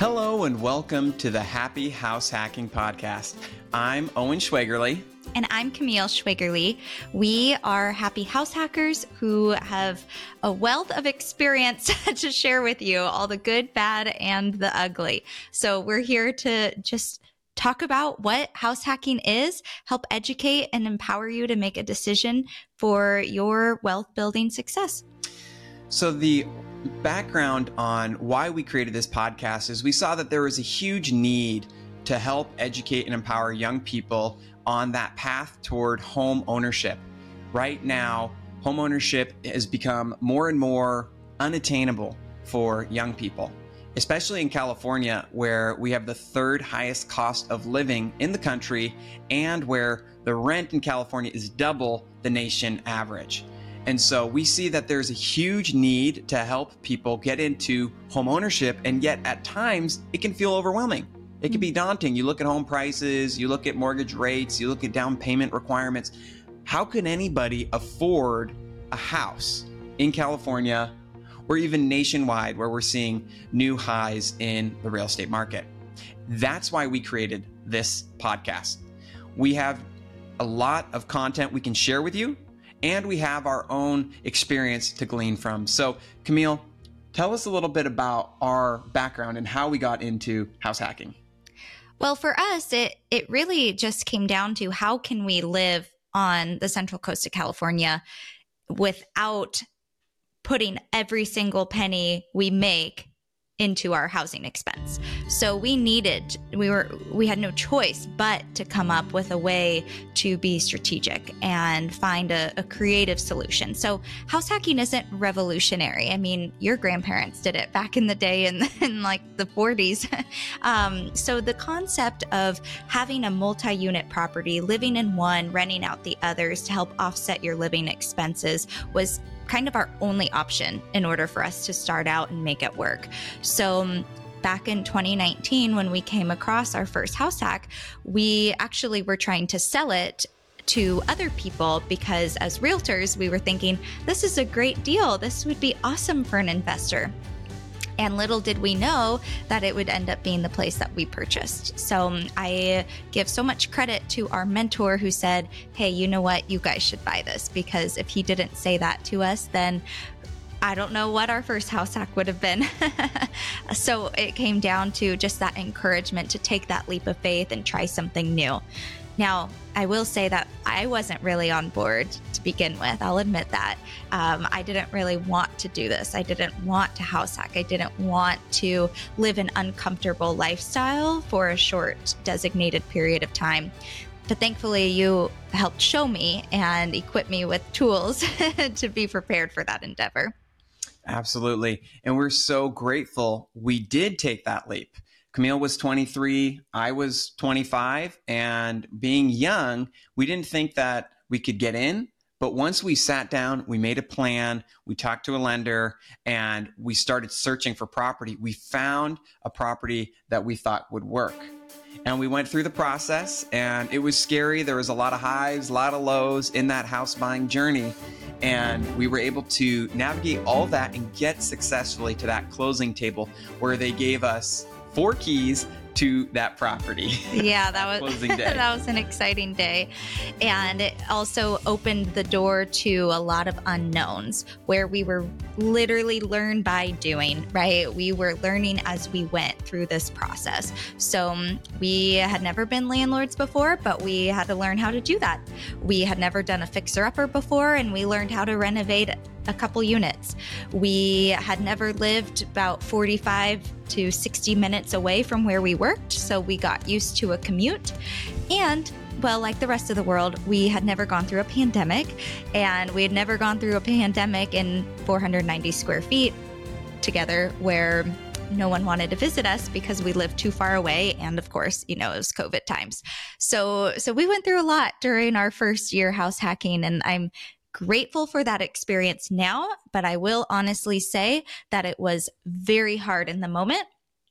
Hello and welcome to the Happy House Hacking Podcast. I'm Owen Schwegerle. And I'm Camille Schwegerle. We are happy house hackers who have a wealth of experience to share with you, all the good, bad, and the ugly. So we're here to just talk about what house hacking is, help educate and empower you to make a decision for your wealth building success. So the background on why we created this podcast is we saw that there was a huge need to help educate and empower young people on that path toward home ownership. Right now, home ownership has become more and more unattainable for young people, especially in California, where we have the third highest cost of living in the country and where the rent in California is double the nation average. And so we see that there's a huge need to help people get into home ownership, and yet at times it can feel overwhelming. It can be daunting. You look at home prices, you look at mortgage rates, you look at down payment requirements. How can anybody afford a house in California or even nationwide where we're seeing new highs in the real estate market? That's why we created this podcast. We have a lot of content we can share with you, and we have our own experience to glean from. So, Camille, tell us a little bit about our background and how we got into house hacking. Well, for us, it really just came down to how can we live on the Central Coast of California without putting every single penny we make into our housing expense. So we had no choice but to come up with a way to be strategic and find a creative solution. So house hacking isn't revolutionary. I mean, your grandparents did it back in the day in like the 40s. So the concept of having a multi-unit property, living in one, renting out the others to help offset your living expenses was kind of our only option in order for us to start out and make it work. So back in 2019, when we came across our first house hack, we actually were trying to sell it to other people because as realtors, we were thinking, this is a great deal. This would be awesome for an investor. And little did we know that it would end up being the place that we purchased. So I give so much credit to our mentor who said, hey, you know what? You guys should buy this, because if he didn't say that to us, then I don't know what our first house hack would have been. So it came down to just that encouragement to take that leap of faith and try something new. Now, I will say that I wasn't really on board to begin with. I'll admit that. I didn't really want to do this. I didn't want to house hack. I didn't want to live an uncomfortable lifestyle for a short designated period of time. But thankfully, you helped show me and equip me with tools to be prepared for that endeavor. Absolutely. And we're so grateful we did take that leap. Camille was 23, I was 25, and being young, we didn't think that we could get in. But once we sat down, we made a plan, we talked to a lender, and we started searching for property. We found a property that we thought would work. And we went through the process, and it was scary. There was a lot of highs, a lot of lows in that house buying journey. And we were able to navigate all that and get successfully to that closing table where they gave us 4 keys to that property. Yeah, that was closing day. That was an exciting day. And it also opened the door to a lot of unknowns where we were literally learn by doing, right? We were learning as we went through this process. So we had never been landlords before, but we had to learn how to do that. We had never done a fixer-upper before, and we learned how to renovate a couple units. We had never lived about 45 to 60 minutes away from where we worked, so we got used to a commute. And, well, like the rest of the world, we had never gone through a pandemic, and we had never gone through a pandemic in 490 square feet together where no one wanted to visit us because we lived too far away. And of course, it was COVID times. So we went through a lot during our first year house hacking, and I'm grateful for that experience now, but I will honestly say that it was very hard in the moment.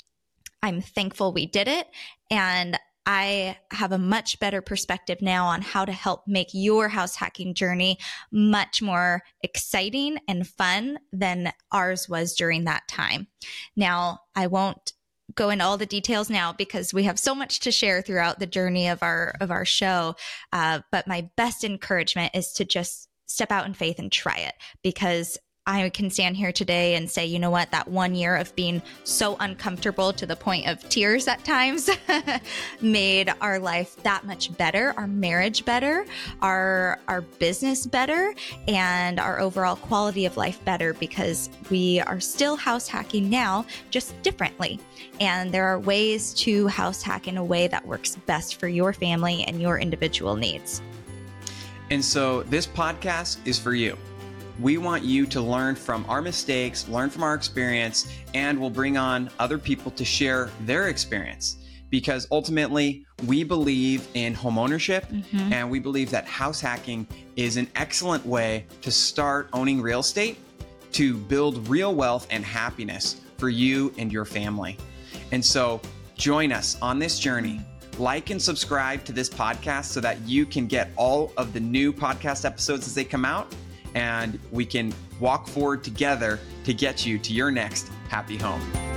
I'm thankful we did it, and I have a much better perspective now on how to help make your house hacking journey much more exciting and fun than ours was during that time. Now, I won't go into all the details now because we have so much to share throughout the journey of our show. But my best encouragement is to just step out in faith and try it, because I can stand here today and say, you know what, that 1 year of being so uncomfortable to the point of tears at times made our life that much better, our marriage better, our business better, and our overall quality of life better, because we are still house hacking now, just differently. And there are ways to house hack in a way that works best for your family and your individual needs. And so this podcast is for you. We want you to learn from our mistakes, learn from our experience, and we'll bring on other people to share their experience. Because ultimately, we believe in homeownership, and we believe that house hacking is an excellent way to start owning real estate, to build real wealth and happiness for you and your family. And so join us on this journey. Like and subscribe to this podcast so that you can get all of the new podcast episodes as they come out, and we can walk forward together to get you to your next happy home.